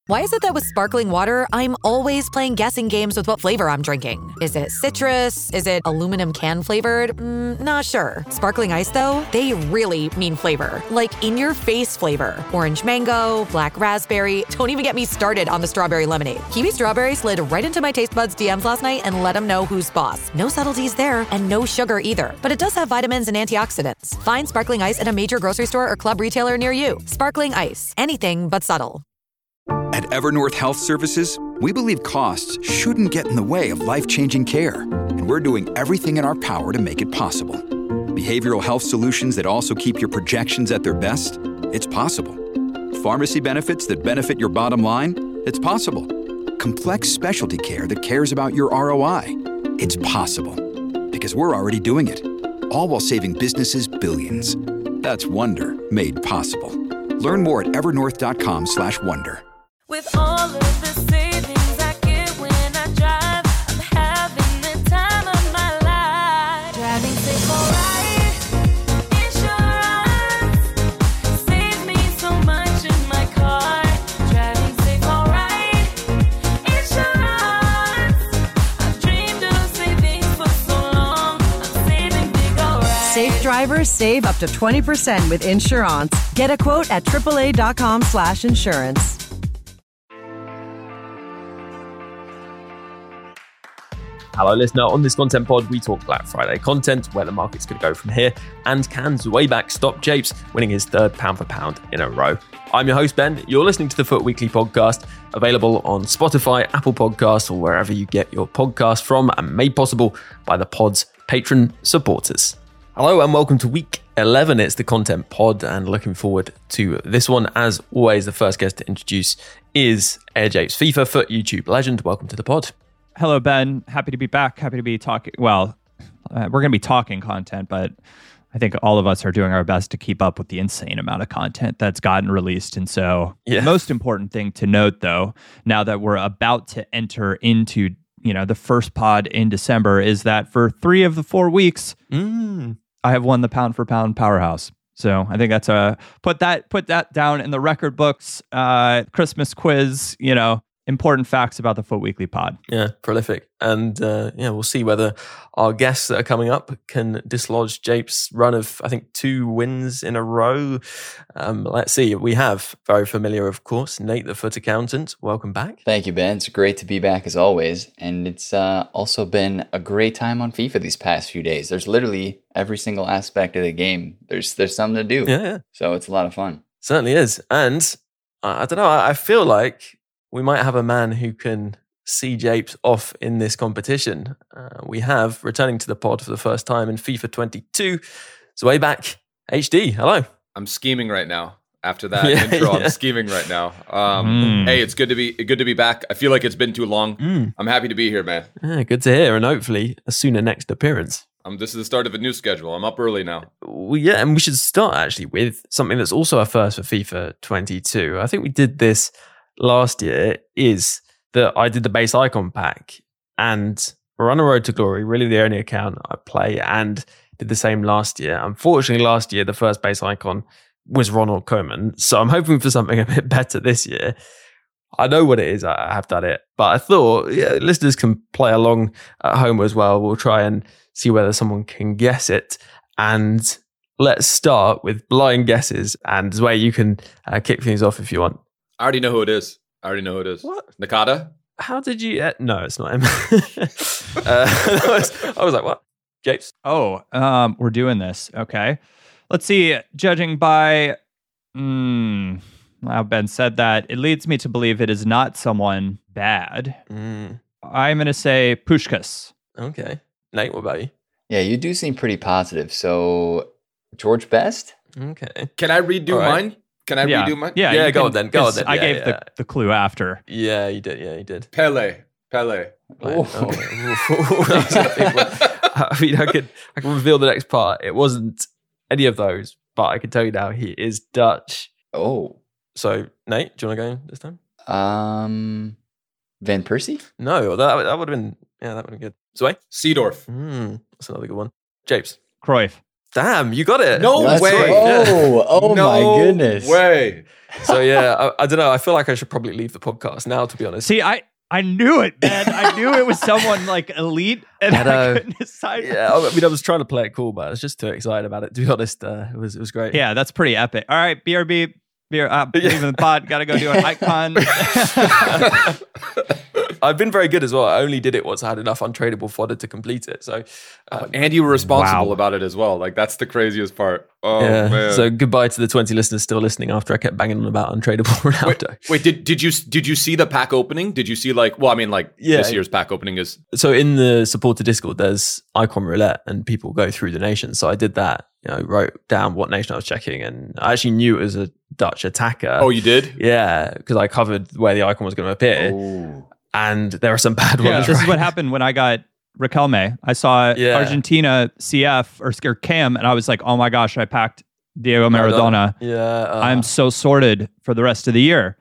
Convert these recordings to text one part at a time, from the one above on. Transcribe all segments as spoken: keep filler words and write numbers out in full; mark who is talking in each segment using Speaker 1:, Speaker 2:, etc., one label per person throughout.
Speaker 1: Why is it that with sparkling water, I'm always playing guessing games with what flavor I'm drinking? Is it citrus? Is it aluminum can flavored? Mm, not sure. Sparkling ice, though, they really mean flavor. Like in-your-face flavor. Orange mango, black raspberry. Don't even get me started on the strawberry lemonade. Kiwi Strawberry slid right into my taste buds D Ms last night and let them know who's boss. No subtleties there, and no sugar either. But it does have vitamins and antioxidants. Find sparkling ice at a major grocery store or club retailer near you. Sparkling ice. Anything but subtle.
Speaker 2: At Evernorth Health Services, we believe costs shouldn't get in the way of life-changing care, and we're doing everything in our power to make it possible. Behavioral health solutions that also keep your projections at their best? It's possible. Pharmacy benefits that benefit your bottom line? It's possible. Complex specialty care that cares about your R O I? It's possible. Because we're already doing it. All while saving businesses billions. That's Wonder made possible. Learn more at evernorth.com slash wonder.
Speaker 3: With all of the savings I get when I drive, I'm having the time of my life. Driving safe, alright. Insurance saves me so much in my car. Driving safe, alright. Insurance. I've dreamed of savings for so long. I'm saving big, alright.
Speaker 4: Safe drivers save up to twenty percent with Insurance. Get a quote at AAA.com slash insurance.
Speaker 5: Hello, listener. On this content pod, we talk Black Friday content, where the market's going to go from here, and can Zweibach stop Japes winning his third pound for pound in a row? I'm your host, Ben. You're listening to the Foot Weekly podcast, available on Spotify, Apple Podcasts, or wherever you get your podcast from, and made possible by the pod's patron supporters. Hello, and welcome to week eleven. It's the content pod, and looking forward to this one. As always, the first guest to introduce is Air Japes, FIFA Foot YouTube legend. Welcome to the pod.
Speaker 6: Hello, Ben. Happy to be back. Happy to be talking. Well, uh, we're going to be talking content, but I think all of us are doing our best to keep up with the insane amount of content that's gotten released. And so yeah. The most important thing to note, though, now that we're about to enter into, you know, the first pod in December, is that for three of the four weeks, mm. I have won the pound for pound powerhouse. So I think that's a put that put that down in the record books. Uh, Christmas quiz, you know. Important facts about the Foot Weekly pod.
Speaker 5: Yeah, prolific. And uh, yeah, we'll see whether our guests that are coming up can dislodge Japes' run of, I think, two wins in a row. Um, let's see. We have, very familiar, of course, Nate the Foot Accountant. Welcome back.
Speaker 7: Thank you, Ben. It's great to be back as always. And it's uh, also been a great time on FIFA these past few days. There's literally every single aspect of the game. There's there's something to do.
Speaker 5: Yeah, yeah.
Speaker 7: So it's a lot of fun.
Speaker 5: Certainly is. And uh, I don't know, I, I feel like we might have a man who can see Japes off in this competition. Uh, we have, returning to the pod for the first time in FIFA twenty-two, Zweibach H D. Hello.
Speaker 8: I'm scheming right now. After that
Speaker 5: yeah,
Speaker 8: intro,
Speaker 5: yeah.
Speaker 8: I'm scheming right now. Um,
Speaker 6: Mm.
Speaker 8: Hey, it's good to be good to be back. I feel like it's been too long.
Speaker 5: Mm.
Speaker 8: I'm happy to be here, man.
Speaker 5: Yeah, good to hear, and hopefully a sooner next appearance.
Speaker 8: Um, this is the start of a new schedule. I'm up early now.
Speaker 5: Well, yeah, and we should start actually with something that's also a first for FIFA twenty-two. I think we did this last year, is that I did the base icon pack, and we're on a road to glory, really the only account I play, and did the same last year. Unfortunately, last year, the first base icon was Ronald Koeman, so I'm hoping for something a bit better this year. I know what it is, I have done it, but I thought yeah, listeners can play along at home as well. We'll try and see whether someone can guess it, and let's start with blind guesses, and Zway, you can uh, kick things off if you want.
Speaker 8: I already know who it is. I already know who it is.
Speaker 5: What?
Speaker 8: Nakata?
Speaker 5: How did you... Uh, no, it's not him. uh, I, was, I was like, what? Japes?
Speaker 6: Oh, um, we're doing this. Okay. Let's see. Judging by... Mm, how Ben said that, it leads me to believe it is not someone bad.
Speaker 5: Mm.
Speaker 6: I'm going to say Puskás.
Speaker 5: Okay. Nate, what about you?
Speaker 7: Yeah, you do seem pretty positive. So, George Best?
Speaker 5: Okay.
Speaker 8: Can I redo
Speaker 5: right.
Speaker 8: mine? Can I
Speaker 6: yeah.
Speaker 8: redo mine?
Speaker 6: Yeah,
Speaker 5: yeah
Speaker 6: you
Speaker 5: go
Speaker 6: can,
Speaker 5: on then. Go on then.
Speaker 6: I
Speaker 5: Yeah,
Speaker 6: gave
Speaker 5: yeah.
Speaker 6: The, the clue after.
Speaker 5: Yeah, you did. Yeah, you did.
Speaker 8: Pele. Pele.
Speaker 5: Like, okay. That's a big one. I mean, I could, I can reveal the next part. It wasn't any of those, but I can tell you now he is Dutch.
Speaker 7: Oh.
Speaker 5: So, Nate, do you want to go this time?
Speaker 7: Um, Van Persie?
Speaker 5: No, that, that would have been, yeah, that would have been good. Zway?
Speaker 8: Seedorf.
Speaker 5: Mm, that's another good one. Japes?
Speaker 6: Cruyff.
Speaker 5: Damn, you got it.
Speaker 8: No
Speaker 7: That's
Speaker 8: way.
Speaker 7: right. Oh, oh
Speaker 8: no
Speaker 7: my goodness.
Speaker 8: way.
Speaker 5: So yeah, I, I don't know. I feel like I should probably leave the podcast now, to be honest.
Speaker 6: See, I, I knew it, man. I knew it was someone like elite, and
Speaker 5: I
Speaker 6: I,
Speaker 5: know.
Speaker 6: couldn't decide.
Speaker 5: Yeah, I mean, I was trying to play it cool, but I was just too excited about it. To be honest, uh, it was it was great.
Speaker 6: Yeah, that's pretty epic. All right, B R B, B R, uh, leaving the pod. Got to go do an icon.
Speaker 5: I've been very good as well. I only did it once I had enough untradeable fodder to complete it. So, um,
Speaker 8: And you were responsible
Speaker 6: Wow.
Speaker 8: about it as well. Like that's the craziest part. Oh
Speaker 5: yeah.
Speaker 8: man.
Speaker 5: So goodbye to the twenty listeners still listening after I kept banging on about untradeable
Speaker 8: Wait,
Speaker 5: Ronaldo.
Speaker 8: wait, did did you did you see the pack opening? Did you see like well, I mean like
Speaker 5: Yeah.
Speaker 8: this year's pack opening is
Speaker 5: So in the supporter Discord, there's icon roulette and people go through the nations. So I did that. You know, wrote down what nation I was checking, and I actually knew it was a Dutch attacker.
Speaker 8: Oh, you did?
Speaker 5: Yeah, because I covered where the icon was going to appear,
Speaker 7: Oh.
Speaker 5: and there are some bad
Speaker 6: Yeah,
Speaker 5: ones.
Speaker 6: this is
Speaker 5: right?
Speaker 6: what happened when I got Riquelme. I saw
Speaker 5: Yeah.
Speaker 6: Argentina C F or, or Cam, and I was like, oh my gosh, I packed Diego Maradona.
Speaker 5: Yeah, uh,
Speaker 6: I'm so sorted for the rest of the year.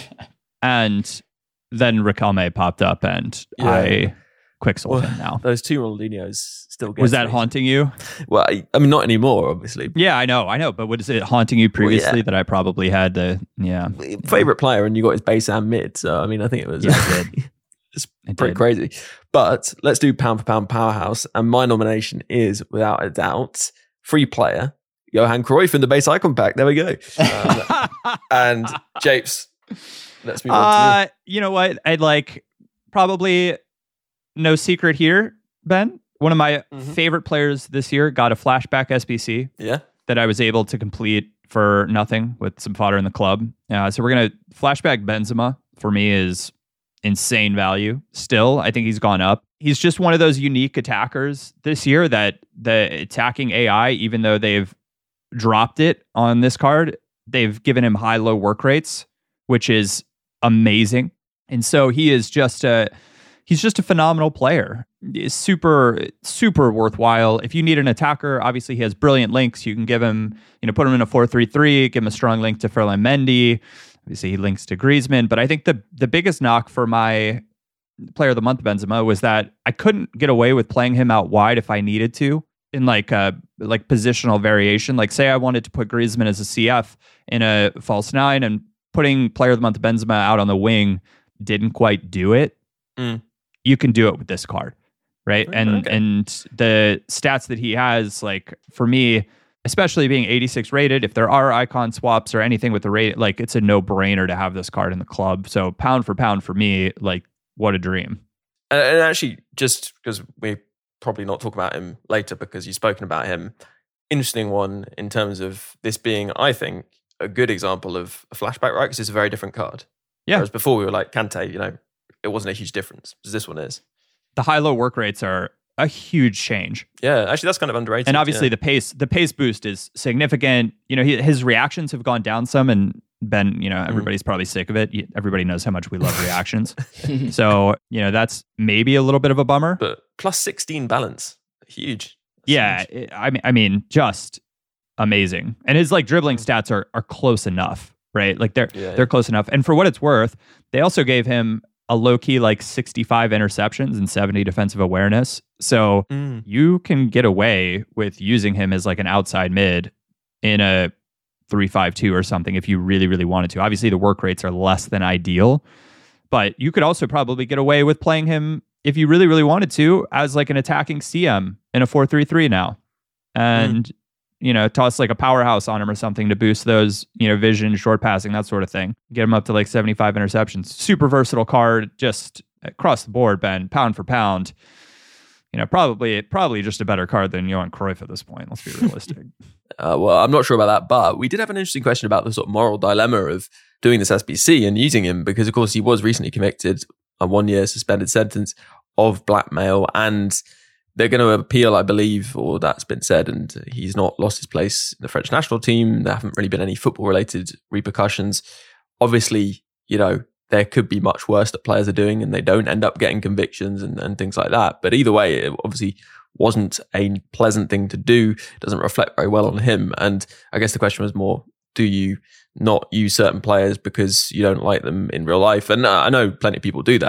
Speaker 6: And then Riquelme popped up, and
Speaker 5: Yeah.
Speaker 6: I quick sold
Speaker 5: Well,
Speaker 6: him now.
Speaker 5: those two Ronaldinhos still get
Speaker 6: Was that haunting you?
Speaker 5: Well, I, I mean, not anymore, obviously.
Speaker 6: Yeah, I know, I know. But was it haunting you previously
Speaker 5: yeah.
Speaker 6: that I probably had the, yeah.
Speaker 5: Favorite player, and you got his base and mid. So I mean, I think it was.
Speaker 6: Yeah, I did.
Speaker 5: It's
Speaker 6: I
Speaker 5: pretty
Speaker 6: did.
Speaker 5: crazy. But let's do pound for pound powerhouse, and my nomination is without a doubt free player Johan Cruyff in the base icon pack. There we go. Um, and Japes, let's move on to
Speaker 6: Uh, you know what? I'd like probably no secret here, Ben. One of my
Speaker 5: Mhm.
Speaker 6: favorite players this year got a flashback S B C
Speaker 5: you. Yeah.
Speaker 6: that I was able to complete for nothing with some fodder in the club. Uh, so we're gonna flashback Benzema. For me, is insane value. Still, I think he's gone up. He's just one of those unique attackers this year that the attacking A I, even though they've dropped it on this card, they've given him high low work rates, which is amazing. And so he is just a he's just a phenomenal player. He's super super worthwhile. If you need an attacker, obviously he has brilliant links. You can give him, you know, put him in a four three three, give him a strong link to Ferland Mendy. Obviously he links to Griezmann, but I think the the biggest knock for my player of the month Benzema was that I couldn't get away with playing him out wide if I needed to in like a like positional variation. Like say I wanted to put Griezmann as a C F in a false nine, and putting player of the month Benzema out on the wing didn't quite do it.
Speaker 5: Mm.
Speaker 6: You can do it with this card, right?
Speaker 5: Okay,
Speaker 6: and
Speaker 5: okay.
Speaker 6: and the stats that he has, like for me, especially being eighty-six rated, if there are icon swaps or anything with the rate, like it's a no-brainer to have this card in the club. So pound for pound for me, like what a dream.
Speaker 5: And, and actually, just because we probably not talk about him later because you've spoken about him, interesting one in terms of this being, I think, a good example of a flashback, right? Because it's a very different card.
Speaker 6: Yeah.
Speaker 5: Whereas before we were like, Kante, you know, it wasn't a huge difference. As this one is.
Speaker 6: The high-low work rates are a huge change.
Speaker 5: Yeah, actually, that's kind of underrated.
Speaker 6: And obviously
Speaker 5: yeah.
Speaker 6: the pace, the pace boost is significant. You know, he, his reactions have gone down some, and Ben, you know, everybody's probably sick of it. You- Everybody knows how much we love reactions. So, you know, that's maybe a little bit of a bummer.
Speaker 5: But plus sixteen balance, huge. That's
Speaker 6: Yeah,
Speaker 5: huge.
Speaker 6: it- I mean, I mean, just amazing. And his like dribbling stats are are close enough, right? Like they're
Speaker 5: Yeah,
Speaker 6: they're close enough. And for what it's worth, they also gave him a low key like sixty-five interceptions and seventy defensive awareness. So
Speaker 5: Mm.
Speaker 6: you can get away with using him as like an outside mid in a three five two or something if you really really wanted to. Obviously the work rates are less than ideal, but you could also probably get away with playing him if you really really wanted to as like an attacking C M in a four three three now. And you know, toss like a powerhouse on him or something to boost those, you know, vision, short passing, that sort of thing. Get him up to like seventy-five interceptions. Super versatile card, just across the board, Ben, pound for pound. You know, probably probably just a better card than Johan Cruyff at this point. Let's be realistic.
Speaker 5: Uh, well, I'm not sure about that, but we did have an interesting question about the sort of moral dilemma of doing this S B C and using him because, of course, he was recently convicted a one-year suspended sentence of blackmail, and they're going to appeal, I believe, or that's been said, and he's not lost his place in the French national team. There haven't really been any football-related repercussions. Obviously, you know, there could be much worse that players are doing and they don't end up getting convictions and, and things like that. But either way, it obviously wasn't a pleasant thing to do. It doesn't reflect very well on him. And I guess the question was more, do you not use certain players because you don't like them in real life? And uh, I know plenty of people do that.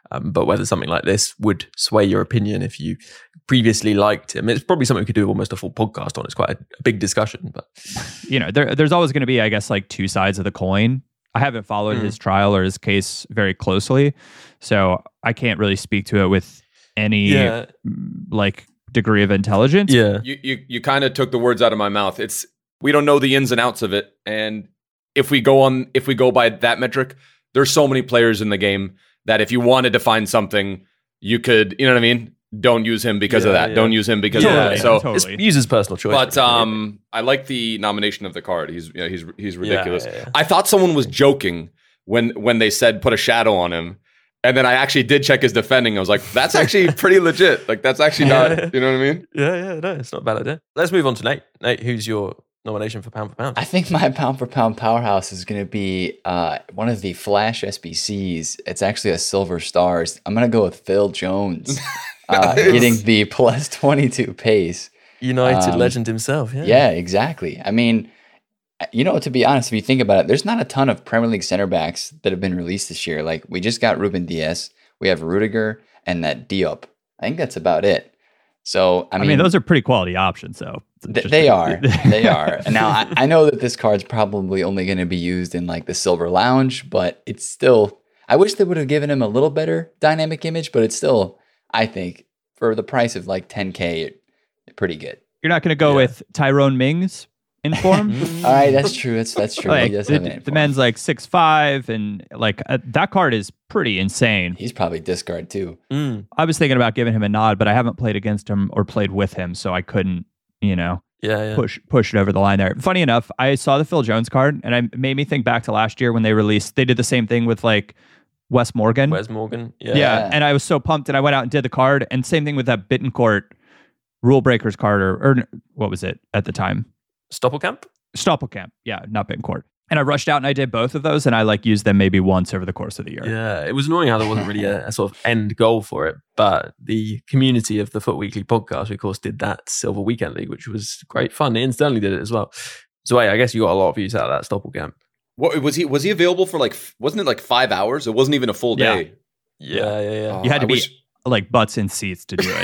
Speaker 5: Um, but whether something like this would sway your opinion if you previously liked him, it's probably something we could do almost a full podcast on. It's quite a, a big discussion. But
Speaker 6: you know, there, there's always going to be, I guess, like two sides of the coin. I haven't followed mm. his trial or his case very closely, so I can't really speak to it with any yeah. like degree of intelligence.
Speaker 5: Yeah,
Speaker 8: you you, you kind of took the words out of my mouth. It's we don't know the ins and outs of it, and if we go on, if we go by that metric, there's so many players in the game that if you wanted to find something, you could, you know what I mean? Don't use him because yeah, of that. Yeah. Don't use him because yeah, of that. So
Speaker 6: totally.
Speaker 5: Use his personal choice.
Speaker 8: But um, I like the nomination of the card. He's you know, he's he's ridiculous.
Speaker 5: Yeah, yeah, yeah.
Speaker 8: I thought someone was joking when when they said put a shadow on him, and then I actually did check his defending. I was like, that's actually pretty legit. Like that's actually not.
Speaker 5: Yeah.
Speaker 8: You know what I mean?
Speaker 5: Yeah, yeah. No, it's not a bad idea. Let's move on to Nate. Nate, who's your nomination for pound for pound?
Speaker 7: I think my pound for pound powerhouse is going to be uh, one of the Flash S B Cs. It's actually a Silver Stars. I'm going to go with Phil Jones, uh, nice. Getting the plus twenty-two pace.
Speaker 5: United
Speaker 7: um,
Speaker 5: legend himself. Yeah.
Speaker 7: Yeah, exactly. I mean, you know, to be honest, if you think about it, there's not a ton of Premier League center backs that have been released this year. Like we just got Ruben Diaz, we have Rudiger, and that Diop. I think that's about it. So I mean,
Speaker 6: I mean those are pretty quality options, though.
Speaker 7: Th- they are. They are. Now, I, I know that this card's probably only going to be used in like the Silver Lounge, but it's still, I wish they would have given him a little better dynamic image, but it's still, I think, for the price of like ten K, pretty good.
Speaker 6: You're not going to go yeah. with Tyrone Mings in form?
Speaker 7: All right, that's true. That's that's true.
Speaker 6: Like,
Speaker 7: he does
Speaker 6: the,
Speaker 7: have an
Speaker 6: the man's like six five, and like uh, that card is pretty insane.
Speaker 7: He's probably discard too.
Speaker 5: Mm.
Speaker 6: I was thinking about giving him a nod, but I haven't played against him or played with him, so I couldn't, you know,
Speaker 5: yeah, yeah.
Speaker 6: push push it over the line there. Funny enough, I saw the Phil Jones card, and it made me think back to last year when they released. They did the same thing with like Wes Morgan.
Speaker 5: Wes Morgan, yeah.
Speaker 6: yeah, yeah. And I was so pumped, and I went out and did the card, and same thing with that Bittencourt Rule Breakers card, or, or what was it at the time?
Speaker 5: Stoppelkamp?
Speaker 6: Stoppelkamp, yeah, not Bittencourt. And I rushed out and I did both of those, and I like used them maybe once over the course of the year.
Speaker 5: Yeah, it was annoying how there wasn't really a, a sort of end goal for it, but the community of the Foot Weekly podcast, we of course did that Silver Weekend League, which was great fun. Ian Stanley did it as well. So wait, I guess you got a lot of views out of that Stoppelkamp.
Speaker 8: What was he? Was he available for like? Wasn't it like five hours? It wasn't even a full day.
Speaker 5: Yeah, yeah, yeah. yeah.
Speaker 8: Oh,
Speaker 6: you had to
Speaker 8: I
Speaker 6: be
Speaker 8: wish...
Speaker 6: like butts in seats to do it.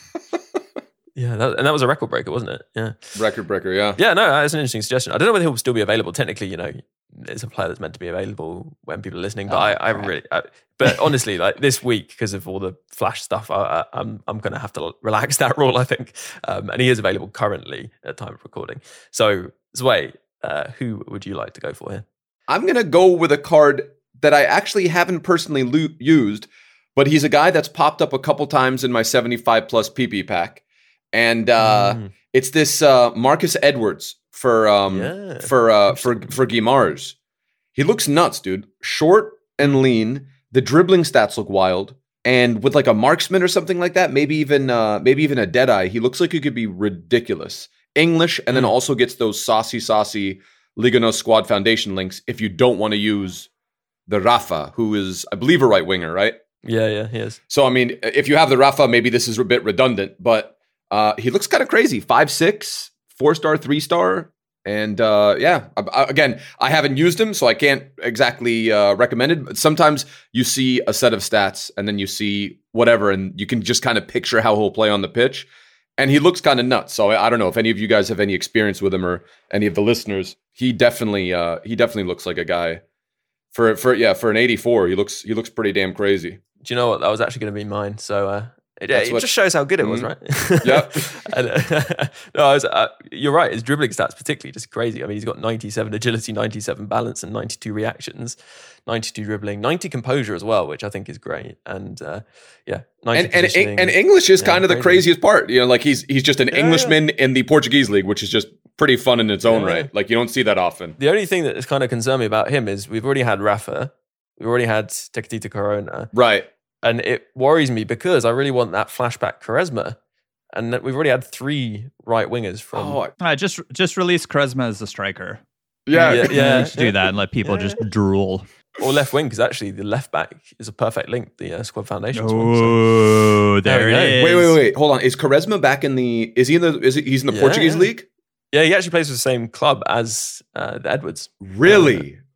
Speaker 5: Yeah, that, and that was a record breaker, wasn't it? Yeah,
Speaker 8: record breaker. Yeah,
Speaker 5: yeah. No, that's an interesting suggestion. I don't know whether he'll still be available. Technically, you know, it's a player that's meant to be available when people are listening. But oh, I, I really, I, but honestly, like this week, because of all the Flash stuff, I, I, I'm I'm going to have to relax that rule, I think. Um, and he is available currently at time of recording. So, Zwei, uh, who would you like to go for here?
Speaker 8: I'm going to go with a card that I actually haven't personally lo- used, but he's a guy that's popped up a couple times in my seventy-five plus P P pack. And uh, mm. it's this uh, Marcus Edwards for um,
Speaker 5: yeah.
Speaker 8: for uh, for for Guimaraes. He looks nuts, dude. Short and lean. The dribbling stats look wild, and with like a marksman or something like that, maybe even uh, maybe even a Deadeye. He looks like he could be ridiculous. English, and mm. then also gets those saucy, saucy Liga N O S Squad Foundation links. If you don't want to use the Rafa, who is, I believe, a right winger, right?
Speaker 5: Yeah, yeah, he is.
Speaker 8: So I mean, if you have the Rafa, maybe this is a bit redundant, but. Uh, he looks kind of crazy. Five, six, four star, three star. And uh, yeah, I, I, again, I haven't used him, so I can't exactly uh, recommend it. But sometimes you see a set of stats and then you see whatever, and you can just kind of picture how he'll play on the pitch. And he looks kind of nuts. So I, I don't know if any of you guys have any experience with him or any of the listeners. He definitely, uh, he definitely looks like a guy for, for, yeah, for an eighty-four, he looks, he looks pretty damn crazy.
Speaker 5: Do you know what? That was actually going to be mine. So, uh, It, it what, just shows how good it was, mm-hmm.
Speaker 8: right? Yeah.
Speaker 5: and, uh, no, I was, uh, you're right. His dribbling stats particularly just crazy. I mean, he's got ninety-seven agility, ninety-seven balance, and ninety-two reactions, ninety-two dribbling, ninety composure as well, which I think is great. And uh, yeah,
Speaker 8: ninety and, and and English is yeah, kind of crazy. The craziest part. You know, like he's he's just an yeah, Englishman yeah. in the Portuguese league, which is just pretty fun in its own yeah. right. Like you don't see that often.
Speaker 5: The only thing that has kind of concerned me about him is we've already had Rafa, we've already had Tecatito Corona,
Speaker 8: right.
Speaker 5: And it worries me because I really want that flashback Quaresma. And we've already had three right wingers from...
Speaker 6: Oh, uh, just just release Quaresma as a striker.
Speaker 8: Yeah.
Speaker 5: Yeah. yeah.
Speaker 6: We should do that and let people yeah. just drool.
Speaker 5: Or left wing, because actually the left back is a perfect link, the uh, Squad Foundations
Speaker 6: oh,
Speaker 5: one.
Speaker 6: So. there, there it is.
Speaker 8: Wait, wait, wait. Hold on. Is Quaresma back in the... Is he in the... Is he, he's in the yeah, Portuguese
Speaker 5: yeah.
Speaker 8: league?
Speaker 5: Yeah, he actually plays for the same club as uh, the Edwards.
Speaker 8: Really?
Speaker 5: Uh,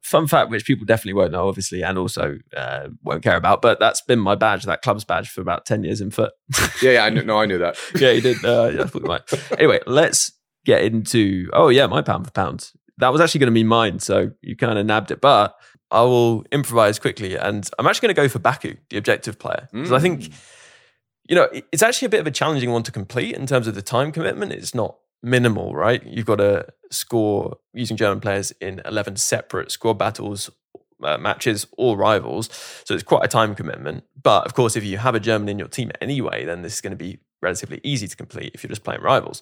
Speaker 5: fun fact, which people definitely won't know, obviously, and also uh, won't care about, but that's been my badge, that club's badge, for about ten years in foot.
Speaker 8: yeah, yeah, I knew, no, I knew that.
Speaker 5: yeah, you did. Uh, yeah, I thought you might. Anyway, let's get into, oh yeah, my pound for pound. That was actually going to be mine, so you kind of nabbed it, but I will improvise quickly, and I'm actually going to go for Baku, the objective player, because mm. I think, you know, it's actually a bit of a challenging one to complete in terms of the time commitment. It's not minimal, right? You've got to score using German players in eleven separate squad battles, uh, matches, or rivals. So it's quite a time commitment. But of course, if you have a German in your team anyway, then this is going to be relatively easy to complete if you're just playing rivals.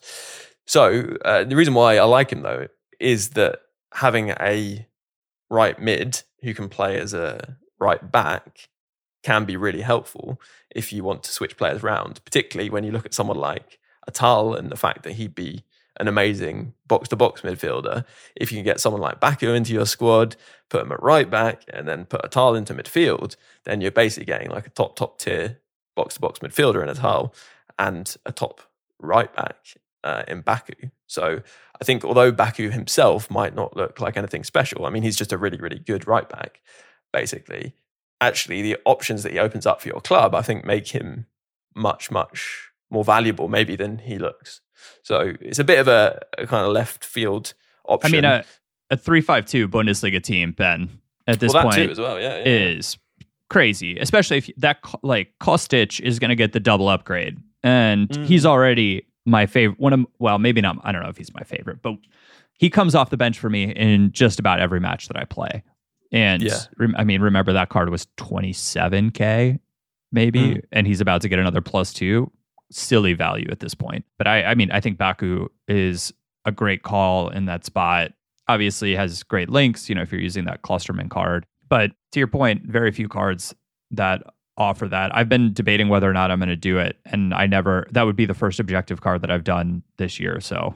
Speaker 5: So uh, the reason why I like him, though, is that having a right mid who can play as a right back can be really helpful if you want to switch players around, particularly when you look at someone like Atal and the fact that he'd be an amazing box-to-box midfielder. If you can get someone like Baku into your squad, put him at right back, and then put Atal into midfield, then you're basically getting like a top, top tier box-to-box midfielder in Atal and a top right back uh, in Baku. So I think although Baku himself might not look like anything special, I mean, he's just a really, really good right back, basically. Actually, the options that he opens up for your club, I think, make him much, much more valuable maybe than he looks. So it's a bit of a, a kind of left field option.
Speaker 6: I mean, a, a three five two Bundesliga team, Ben, at this
Speaker 5: well, that
Speaker 6: point
Speaker 5: too as well, yeah, yeah.
Speaker 6: is crazy, especially if that, like, Kostic is going to get the double upgrade. And mm. he's already my favorite, one of, well, maybe not, I don't know if he's my favorite, but he comes off the bench for me in just about every match that I play. And yeah. I mean, remember that card was twenty-seven K maybe, mm. and he's about to get another plus two. Silly value at this point. But I, I mean, I think Baku is a great call in that spot. Obviously has great links, you know, if you're using that Klosterman card. But to your point, very few cards that offer that. I've been debating whether or not I'm going to do it. And I never, that would be the first objective card that I've done this year. So.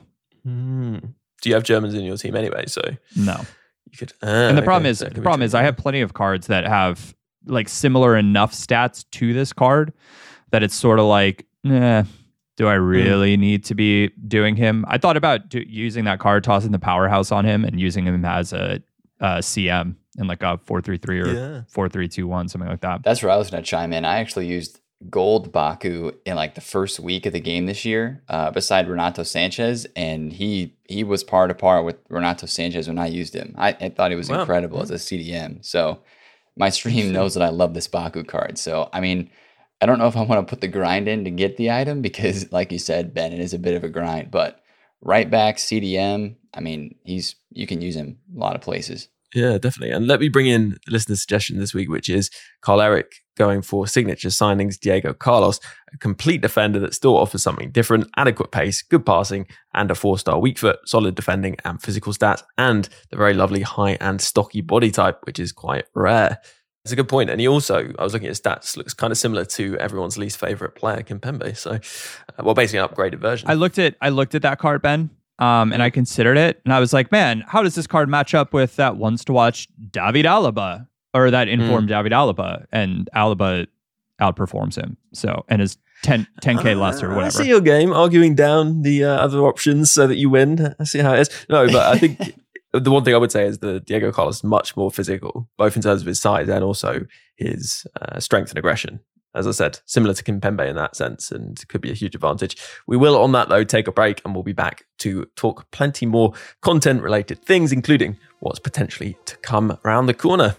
Speaker 5: Mm. Do you have Germans in your team anyway? So
Speaker 6: no.
Speaker 5: You could, ah,
Speaker 6: and the
Speaker 5: okay,
Speaker 6: problem is, the problem is I have plenty of cards that have like similar enough stats to this card that it's sort of like, eh, do I really mm. need to be doing him? I thought about do, using that card, tossing the powerhouse on him and using him as a, a C M in like a four three three or yeah. four three two one, something like that.
Speaker 7: That's where I was going to chime in. I actually used gold Baku in like the first week of the game this year, uh, beside Renato Sanchez, and he he was par to par with Renato Sanchez when I used him. I, I thought he was wow. incredible yeah. as a C D M. So my stream knows that I love this Baku card. So I mean, I don't know if I want to put the grind in to get the item because, like you said, Ben, it is a bit of a grind. But right back C D M, I mean, he's you can use him a lot of places.
Speaker 5: Yeah, definitely. And let me bring in the listener suggestion this week, which is Carl Eric going for signature signings, Diego Carlos, a complete defender that still offers something different, adequate pace, good passing, and a four-star weak foot, solid defending and physical stats, and the very lovely high and stocky body type, which is quite rare. It's a good point. And he also, I was looking at his stats, looks kind of similar to everyone's least favorite player, Kimpembe. So, uh, well, basically an upgraded version.
Speaker 6: I looked at, I looked at that card, Ben. Um, and I considered it, and I was like, man, how does this card match up with that wants to watch David Alaba or that informed mm. David Alaba? And Alaba outperforms him. So, and is ten K less or whatever.
Speaker 5: I see your game, arguing down the uh, other options so that you win. I see how it is. No, but I think the one thing I would say is that Diego Carlos is much more physical, both in terms of his size and also his uh, strength and aggression. As I said, similar to Kimpembe in that sense, and could be a huge advantage. We will, on that though, take a break and we'll be back to talk plenty more content-related things, including what's potentially to come around the corner.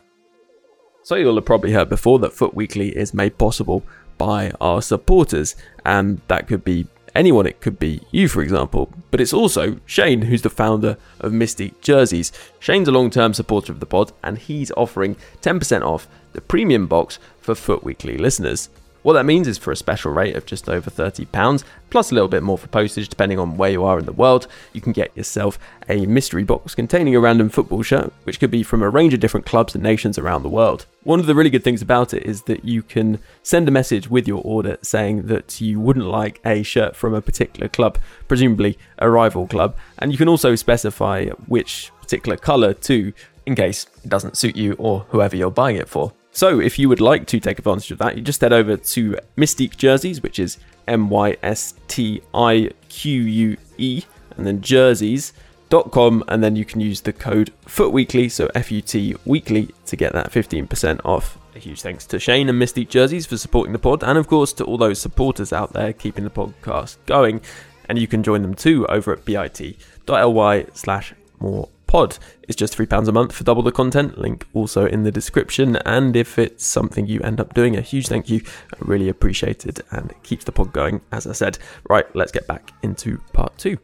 Speaker 5: So you'll have probably heard before that Foot Weekly is made possible by our supporters, and that could be anyone. It could be you, for example, but it's also Shane, who's the founder of Mystique Jerseys. Shane's a long-term supporter of the pod, and he's offering ten percent off the premium box for Foot Weekly listeners. What that means is for a special rate of just over thirty pounds, plus a little bit more for postage depending on where you are in the world, you can get yourself a mystery box containing a random football shirt, which could be from a range of different clubs and nations around the world. One of the really good things about it is that you can send a message with your order saying that you wouldn't like a shirt from a particular club, presumably a rival club, and you can also specify which particular colour too, in case it doesn't suit you or whoever you're buying it for. So if you would like to take advantage of that, you just head over to Mystique Jerseys, which is M Y S T I Q U E, and then jerseys dot com, and then you can use the code FUTWEEKLY, so F U T weekly, to get that fifteen percent off. A huge thanks to Shane and Mystique Jerseys for supporting the pod, and of course to all those supporters out there keeping the podcast going. And you can join them too over at bit.ly slash more pod. It's just three pounds a month for double the content, link also in the description. And if it's something you end up doing, a huge thank you. I really appreciate it, and it keeps the pod going, as I said. Right, let's get back into part two.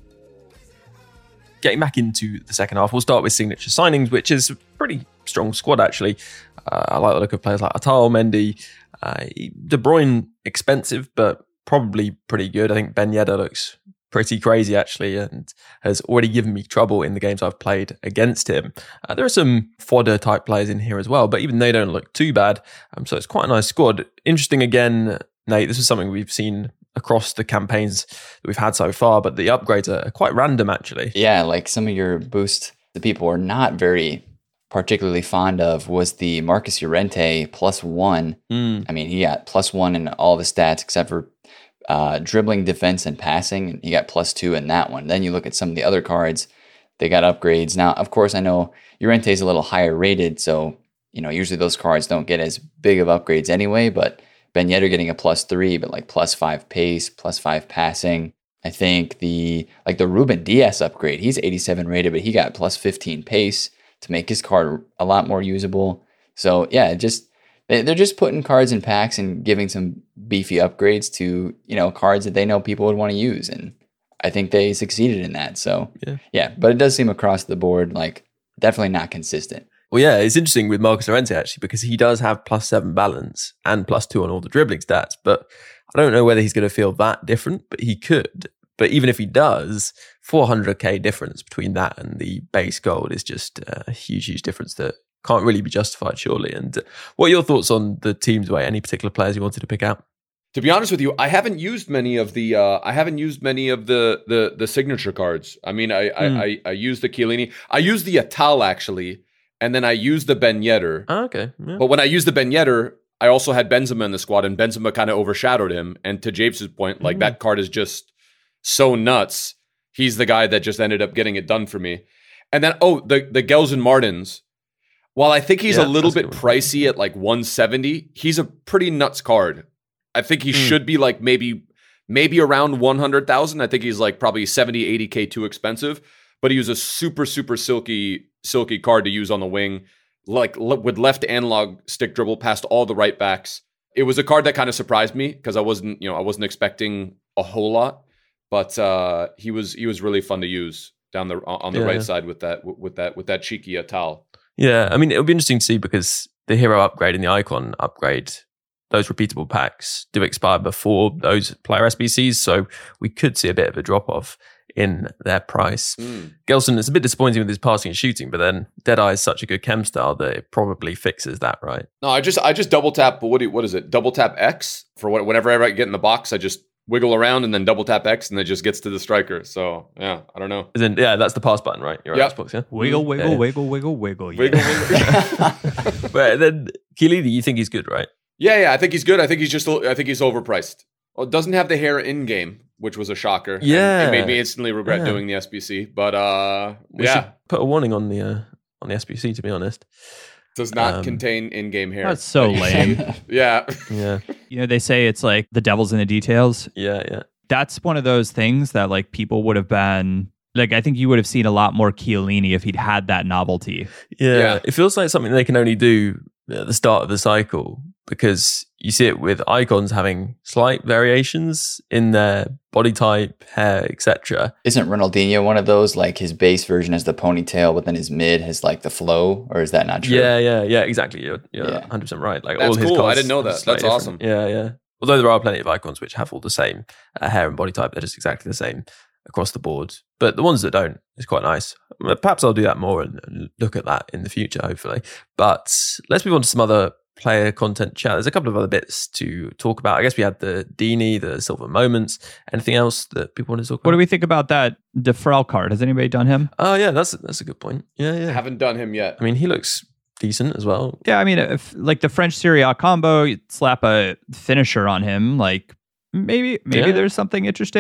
Speaker 5: Getting back into the second half, we'll start with signature signings, which is a pretty strong squad, actually. Uh, I like the look of players like Atal, Mendy, uh, De Bruyne, expensive, but probably pretty good. I think Ben Yedder looks pretty crazy, actually, and has already given me trouble in the games I've played against him. Uh, there are some fodder type players in here as well, but even they don't look too bad. Um, so it's quite a nice squad. Interesting again, Nate, this is something we've seen across the campaigns that we've had so far, but the upgrades are quite random, actually.
Speaker 7: Yeah, like some of your boosts the people are not very particularly fond of was the Marcus Llorente plus one.
Speaker 5: Mm.
Speaker 7: I mean, he got plus one in all the stats except for uh, dribbling, defense, and passing. And he got plus two in that one. Then you look at some of the other cards, they got upgrades. Now, of course, I know Llorente is a little higher rated, so you know usually those cards don't get as big of upgrades anyway. But Ben Yedder getting a plus three, but like plus five pace, plus five passing. I think the like the Ruben Diaz upgrade, he's eighty-seven rated, but he got plus fifteen pace to make his card a lot more usable. So yeah, just they're just putting cards in packs and giving some beefy upgrades to, you know, cards that they know people would want to use. And I think they succeeded in that. So
Speaker 5: yeah,
Speaker 7: yeah but it does seem across the board like definitely not consistent.
Speaker 5: Well, yeah, it's interesting with Marcus Llorente, actually, because he does have plus seven balance and plus two on all the dribbling stats, but I don't know whether he's going to feel that different, but he could. But even if he does, four hundred k difference between that and the base gold is just a huge, huge difference that can't really be justified, surely. And what are your thoughts on the teams, way? Any particular players you wanted to pick out?
Speaker 8: To be honest with you, I haven't used many of the uh, I haven't used many of the the the signature cards. I mean, I mm. I, I I used the Chiellini, I used the Atal actually, and then I used the Ben Yedder.
Speaker 5: Oh, okay. Yeah.
Speaker 8: But when I used the Ben Yedder, I also had Benzema in the squad, and Benzema kind of overshadowed him. And to Japes' point, like mm. that card is just so nuts. He's the guy that just ended up getting it done for me. And then, oh, the, the Gelson Martins. While I think he's yeah, a little bit pricey at like one seventy, he's a pretty nuts card. I think he mm. should be like maybe maybe around one hundred thousand. I think he's like probably seventy, eighty K too expensive. But he was a super, super silky, silky card to use on the wing. Like with left analog stick dribble past all the right backs. It was a card that kind of surprised me because I wasn't, you know, I wasn't expecting a whole lot. But uh, he was he was really fun to use down the on the yeah. right side with that with that with that cheeky Atal.
Speaker 5: Yeah, I mean it'll be interesting to see because the hero upgrade and the icon upgrade, those repeatable packs do expire before those player S B Cs, so we could see a bit of a drop off in their price. Mm. Gelson is a bit disappointing with his passing and shooting, but then Deadeye is such a good chem style that it probably fixes that, right?
Speaker 8: No, I just I just double tap. What do you, what is it? Double tap X for what, whenever I get in the box, I just wiggle around and then double tap X and it just gets to the striker. So yeah, I don't know.
Speaker 5: Then yeah, that's the pass button, right? Your
Speaker 8: yep.
Speaker 5: Xbox, yeah.
Speaker 6: Wiggle, wiggle,
Speaker 5: yeah.
Speaker 6: wiggle, wiggle, wiggle, yeah.
Speaker 8: wiggle, wiggle.
Speaker 5: But then Chiellini, you think he's good, right?
Speaker 8: Yeah, yeah, I think he's good. I think he's just I think he's overpriced. Well, it doesn't have the hair in game, which was a shocker.
Speaker 5: Yeah,
Speaker 8: and it made me instantly regret yeah. doing the S B C. But uh,
Speaker 5: we
Speaker 8: yeah,
Speaker 5: should put a warning on the uh, on the S B C. To be honest.
Speaker 8: Does not um, contain in-game hair.
Speaker 6: That's so lame.
Speaker 8: yeah.
Speaker 5: Yeah.
Speaker 6: You know, they say it's like the devil's in the details.
Speaker 5: Yeah, yeah.
Speaker 6: That's one of those things that like people would have been like, I think you would have seen a lot more Chiellini if he'd had that novelty.
Speaker 5: Yeah.
Speaker 8: yeah.
Speaker 5: It feels like something they can only do at the start of the cycle because you see it with icons having slight variations in their body type, hair, et cetera.
Speaker 7: Isn't Ronaldinho one of those? Like his base version has the ponytail, but then his mid has like the flow, or is that not true?
Speaker 5: Yeah, yeah, yeah, exactly. You're, you're
Speaker 7: yeah.
Speaker 5: one hundred percent right. Like
Speaker 8: That's
Speaker 5: all his
Speaker 8: cool.
Speaker 5: cards
Speaker 8: I didn't know that. That's awesome.
Speaker 5: Yeah, yeah. Although there are plenty of icons which have all the same uh, hair and body type, they're just exactly the same across the board. But the ones that don't is quite nice. Perhaps I'll do that more and, and look at that in the future, hopefully. But let's move on to some other player content chat. There's a couple of other bits to talk about. I guess we had the Dini, the Silver Moments. Anything else that people want to talk about?
Speaker 6: What do we think about that Defrel card? Has anybody done him?
Speaker 5: Oh, yeah, that's that's a good point. Yeah, yeah.
Speaker 8: I haven't done him yet.
Speaker 5: I mean, he looks decent as well.
Speaker 6: Yeah, I mean, if like the French Serie A combo, you slap a finisher on him, like maybe maybe
Speaker 5: yeah.
Speaker 6: there's something interesting.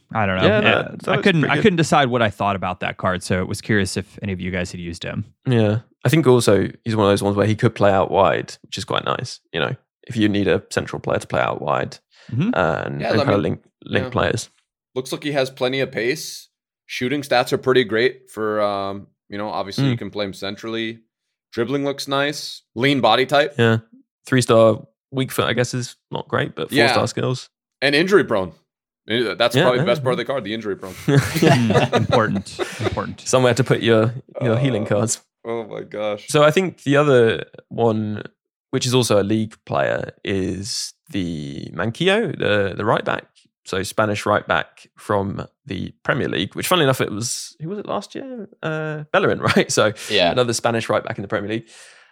Speaker 6: I don't know.
Speaker 5: Yeah,
Speaker 6: Yeah,
Speaker 5: that- that
Speaker 6: I
Speaker 5: looks
Speaker 6: couldn't.
Speaker 5: pretty
Speaker 6: I
Speaker 5: good.
Speaker 6: couldn't decide what I thought about that card, so it was curious if any of you guys had used him.
Speaker 5: Yeah. I think also he's one of those ones where he could play out wide, which is quite nice. You know, if you need a central player to play out wide
Speaker 6: Mhm.
Speaker 5: uh, and,
Speaker 8: Yeah,
Speaker 5: and
Speaker 8: I
Speaker 5: kind of
Speaker 8: mean,
Speaker 5: link link
Speaker 8: yeah.
Speaker 5: players.
Speaker 8: Looks like he has plenty of pace. Shooting stats are pretty great for, um, you know, obviously
Speaker 5: Mm.
Speaker 8: you can play him centrally. Dribbling looks nice. Lean body type.
Speaker 5: Yeah. Three star weak foot, I guess, is not great, but four
Speaker 8: Yeah.
Speaker 5: star skills.
Speaker 8: And injury prone. Eh, That's
Speaker 5: Yeah,
Speaker 8: probably the
Speaker 5: yeah.
Speaker 8: best part of the card, the injury prone.
Speaker 6: Mm, important. Important.
Speaker 5: Somewhere to put your, your
Speaker 8: Uh,
Speaker 5: healing cards.
Speaker 8: Oh my gosh.
Speaker 5: So I think the other one, which is also a league player, is the Manquillo, the the right back. So Spanish right back from the Premier League, which funnily enough, it was, who was it last year? Uh, Bellerin, right? So
Speaker 7: Yeah.
Speaker 5: another Spanish right back in the Premier League.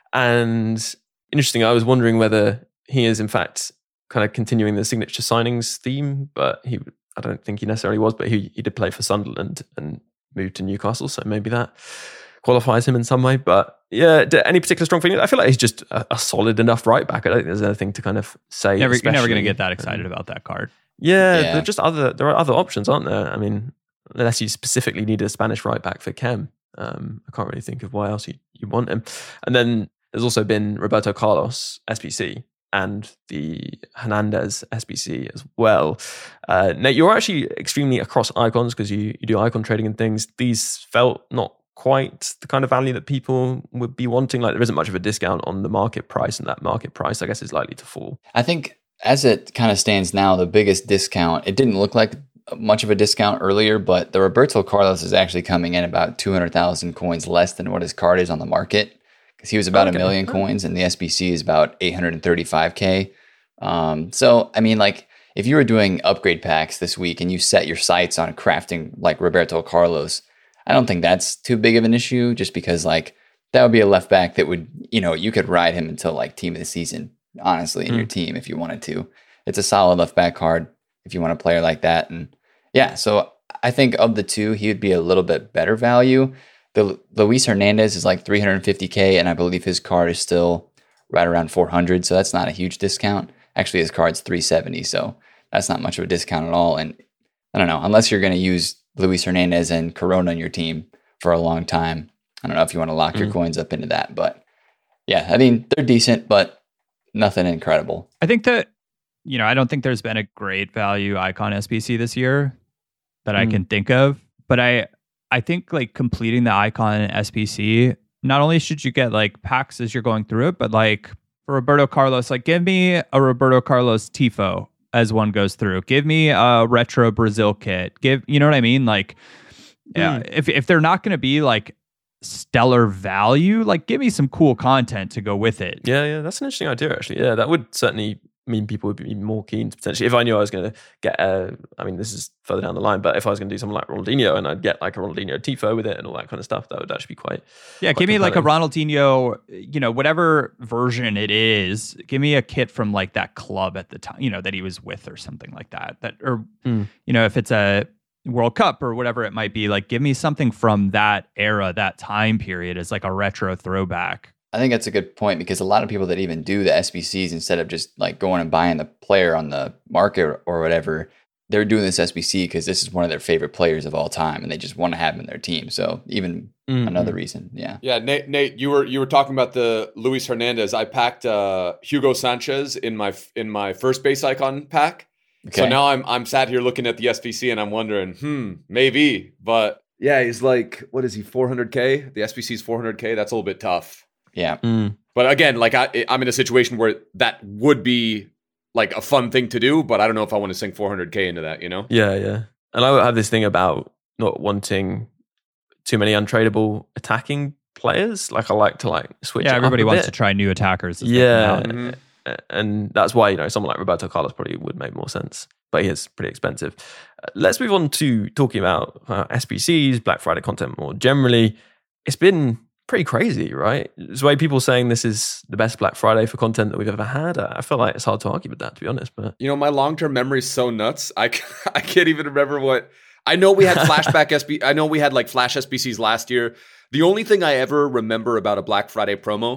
Speaker 5: And interesting, I was wondering whether he is in fact kind of continuing the signature signings theme, but he, I don't think he necessarily was, but he, he did play for Sunderland and moved to Newcastle. So maybe that qualifies him in some way. But yeah, d- any particular strong feeling? I feel like he's just a, a solid enough right back. I don't think there's anything to kind of say.
Speaker 6: Never, you're never going to
Speaker 5: especially.
Speaker 6: get that excited
Speaker 5: Um,
Speaker 6: about that card.
Speaker 5: Yeah,
Speaker 7: Yeah.
Speaker 5: there are just other there are other options, aren't there? I mean, unless you specifically need a Spanish right back for Kem, um, I can't really think of why else you, you want him. And then there's also been Roberto Carlos S B C and the Hernandez S B C as well. Uh, Nate, you're actually extremely across icons because you you do icon trading and things. These felt not quite the kind of value that people would be wanting. Like there isn't much of a discount on the market price, and that market price, I guess, is likely to fall.
Speaker 7: I think as it kind of stands now, the biggest discount, it didn't look like much of a discount earlier, but the Roberto Carlos is actually coming in about two hundred thousand coins less than what his card is on the market, because he was about
Speaker 5: Okay.
Speaker 7: a million coins and the S B C is about eight hundred thirty-five K. Um, so, I mean, like if you were doing upgrade packs this week and you set your sights on crafting like Roberto Carlos, I don't think that's too big of an issue, just because like that would be a left back that would, you know, you could ride him until like team of the season, honestly, in your team if you wanted to. It's a solid left back card if you want a player like that. And yeah, so I think of the two, he would be a little bit better value. The Luis Hernandez is like three hundred fifty K, and I believe his card is still right around four hundred, so that's not a huge discount. Actually, his card's three seventy, so that's not much of a discount at all. And I don't know, unless you're going to use Luis Hernandez and Corona in your team for a long time, I don't know if you want to lock
Speaker 5: Mm.
Speaker 7: your coins up into that. But yeah, I mean, they're decent, but nothing incredible.
Speaker 6: I think that, you know, I don't think there's been a great value icon S B C this year that I
Speaker 5: Mm.
Speaker 6: can think of, but I I think like completing the icon S B C, not only should you get like packs as you're going through it, but like for Roberto Carlos, like give me a Roberto Carlos Tifo as one goes through. Give me a retro Brazil kit. Give, you know what I mean? Like, yeah, if if they're not going to be like stellar value, like give me some cool content to go with it.
Speaker 5: Yeah, yeah, that's an interesting idea, actually. Yeah, that would certainly mean people would be more keen to potentially, if I knew I was going to get a, I mean, this is further down the line, but if I was going to do something like Ronaldinho and I'd get like a Ronaldinho Tifo with it and all that kind of stuff, that would actually be quite,
Speaker 6: Yeah,
Speaker 5: quite
Speaker 6: give me like a
Speaker 5: compelling.
Speaker 6: Ronaldinho, you know, whatever version it is. Give me a kit from like that club at the time, you know, that he was with or something like that. That or
Speaker 5: Mm.
Speaker 6: you know, if it's a World Cup or whatever it might be, like give me something from that era, that time period as like a retro throwback.
Speaker 7: I think that's a good point, because a lot of people that even do the S B Cs, instead of just like going and buying the player on the market or whatever, they're doing this S B C because this is one of their favorite players of all time and they just want to have him in their team. So even
Speaker 5: Mm,
Speaker 7: another
Speaker 5: mm.
Speaker 7: reason. Yeah.
Speaker 8: Yeah, Nate, Nate, you were you were talking about the Luis Hernandez. I packed uh, Hugo Sanchez in my in my first base icon pack.
Speaker 7: Okay.
Speaker 8: So now I'm I'm sat here looking at the S B C and I'm wondering, hmm, maybe, but yeah, he's like, what is he, four hundred K? The S B C is four hundred K. That's a little bit tough.
Speaker 7: Yeah.
Speaker 5: Mm.
Speaker 8: But again, like I, I'm in a situation where that would be like a fun thing to do, but I don't know if I want to sink four hundred K into that, you know?
Speaker 5: Yeah, yeah. And I have this thing about not wanting too many untradeable attacking players. Like I like to like switch.
Speaker 6: Yeah,
Speaker 5: it
Speaker 6: everybody
Speaker 5: up a
Speaker 6: wants
Speaker 5: bit.
Speaker 6: to try new attackers. as they come
Speaker 5: Yeah,
Speaker 6: out.
Speaker 8: Mhm.
Speaker 5: uh, and that's why, you know, someone like Roberto Carlos probably would make more sense, but he is pretty expensive. Uh, let's move on to talking about uh, S B Cs, Black Friday content more generally. It's been pretty crazy, right? There's way people saying this is the best Black Friday for content that we've ever had. I feel like it's hard to argue with that, to be honest. But
Speaker 8: You know, my long-term memory is so nuts. I, c- I can't even remember what... I know we had flashback S B... I know we had like flash S B Cs last year. The only thing I ever remember about a Black Friday promo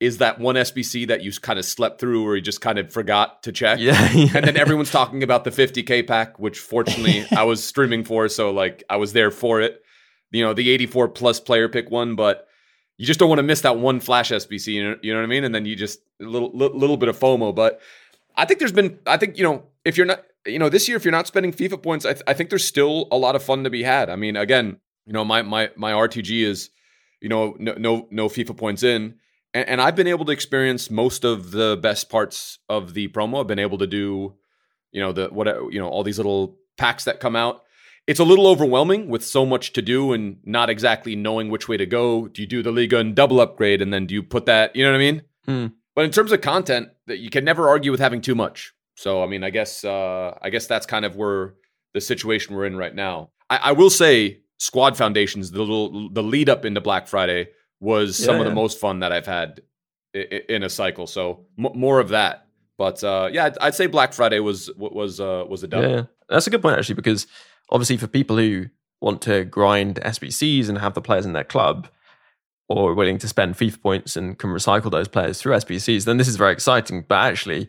Speaker 8: is that one S B C that you kind of slept through or you just kind of forgot to check.
Speaker 5: Yeah, yeah.
Speaker 8: And then everyone's talking about the fifty K pack, which fortunately I was streaming for. So like I was there for it, you know, the eighty-four plus player pick one, but you just don't want to miss that one flash S B C. You know, you know what I mean? And then you just a little, little, little bit of FOMO, but I think there's been, I think, you know, if you're not, you know, this year, if you're not spending FIFA points, I, th- I think there's still a lot of fun to be had. I mean, again, you know, my, my, my R T G is, you know, no, no, no FIFA points in. And, and I've been able to experience most of the best parts of the promo. I've been able to do, you know, the what you know, all these little packs that come out. It's a little overwhelming with so much to do and not exactly knowing which way to go. Do you do the Liga and double upgrade, and then do you put that? You know what I mean?
Speaker 5: Mm.
Speaker 8: But in terms of content, that you can never argue with having too much. So I mean, I guess uh, I guess that's kind of where the situation we're in right now. I, I will say, Squad Foundations, the little the lead up into Black Friday, was
Speaker 5: Yeah,
Speaker 8: some of
Speaker 5: yeah.
Speaker 8: the most fun that I've had i- in a cycle. So m- more of that. But uh, yeah, I'd, I'd say Black Friday was was uh, was a dub.
Speaker 5: Yeah, that's a good point actually, because obviously for people who want to grind S B Cs and have the players in their club, or are willing to spend FIFA points and can recycle those players through S B Cs, then this is very exciting. But actually,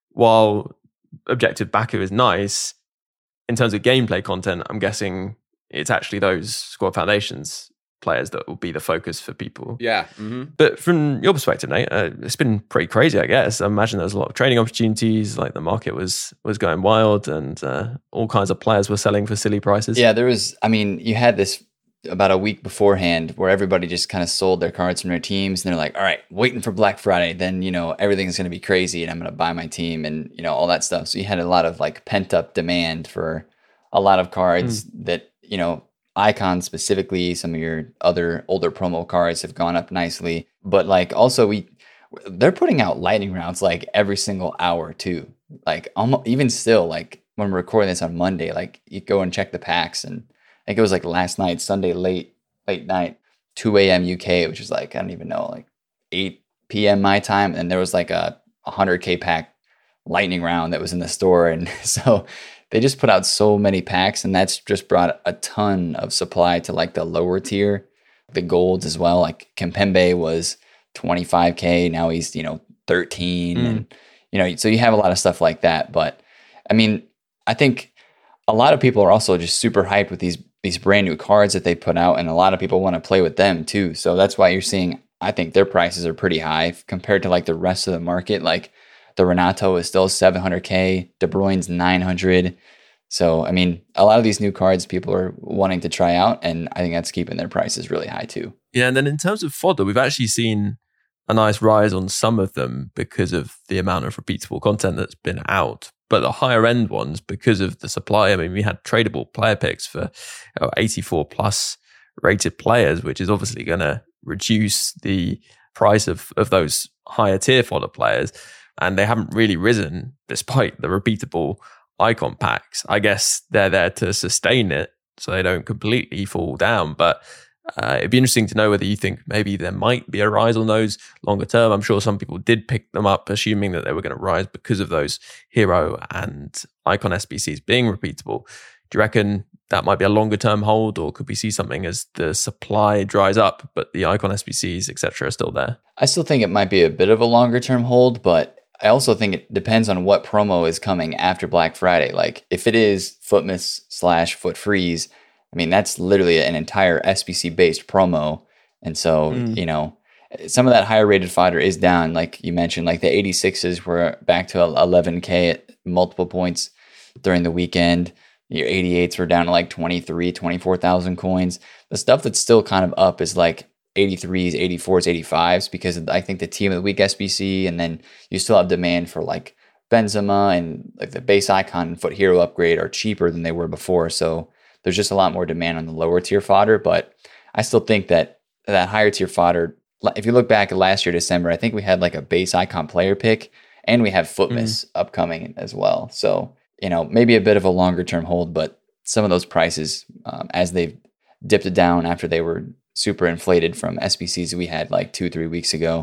Speaker 5: while Objective Baku is nice, in terms of gameplay content, I'm guessing it's actually those Squad Foundations players that will be the focus for people.
Speaker 8: Yeah. Mm-hmm.
Speaker 5: But from your perspective, Nate, uh, it's been pretty crazy, I guess. I imagine there was a lot of training opportunities, like the market was was going wild and uh, all kinds of players were selling for silly prices.
Speaker 7: Yeah, there was, I mean, you had this about a week beforehand where everybody just kind of sold their cards from their teams and they're like, all right, waiting for Black Friday. Then, you know, everything's going to be crazy and I'm going to buy my team and, you know, all that stuff. So you had a lot of like pent up demand for a lot of cards mm. that, you know, Icon specifically, some of your other older promo cards have gone up nicely. But like also we, they're putting out lightning rounds like every single hour too. Like almost, even still, like when we're recording this on Monday, like you go and check the packs and I think it was like last night, Sunday, late, late night, two a.m. U K, which is like, I don't even know, like eight p.m. my time. And there was like a one hundred K pack lightning round that was in the store. And so they just put out so many packs and that's just brought a ton of supply to like the lower tier, the golds as well. Like Kimpembe was twenty-five K. Now he's, you know, thirteen. Mm. And, you know, so you have a lot of stuff like that. But I mean, I think a lot of people are also just super hyped with these these brand new cards that they put out, and a lot of people want to play with them too. So that's why you're seeing, I think their prices are pretty high compared to like the rest of the market. Like the Renato is still seven hundred K, De Bruyne's nine hundred. So, I mean, a lot of these new cards people are wanting to try out, and I think that's keeping their prices really high too.
Speaker 5: Yeah, and then in terms of fodder, we've actually seen a nice rise on some of them because of the amount of repeatable content that's been out. But the higher end ones, because of the supply, I mean, we had tradable player picks for uh, eighty-four plus rated players, which is obviously going to reduce the price of, of those higher tier fodder players. And they haven't really risen despite the repeatable icon packs. I guess they're there to sustain it so they don't completely fall down. But Uh, it'd be interesting to know whether you think maybe there might be a rise on those longer term. I'm sure some people did pick them up, assuming that they were going to rise because of those hero and icon S B Cs being repeatable. Do you reckon that might be a longer term hold, or could we see something as the supply dries up, but the icon S B Cs, et cetera, are still there?
Speaker 7: I still think it might be a bit of a longer term hold, but I also think it depends on what promo is coming after Black Friday. Like if it is Footmas slash Foot Freeze, I mean, that's literally an entire S B C based promo. And so, mm. you know, some of that higher rated fodder is down. Like you mentioned, like the eighty-sixes were back to eleven K at multiple points during the weekend. Your eighty-eights were down to like twenty-three, twenty-four thousand coins. The stuff that's still kind of up is like eighty-threes, eighty-fours, eighty-fives, because I think the team of the week S B C, and then you still have demand for like Benzema and like the base icon and Foot Hero upgrade are cheaper than they were before. So there's just a lot more demand on the lower tier fodder, but I still think that that higher tier fodder, if you look back at last year, December, I think we had like a base icon player pick and we have Footmas mm. upcoming as well. So, you know, maybe a bit of a longer term hold, but some of those prices, um, as they've dipped it down after they were super inflated from S B Cs we had like two, three weeks ago.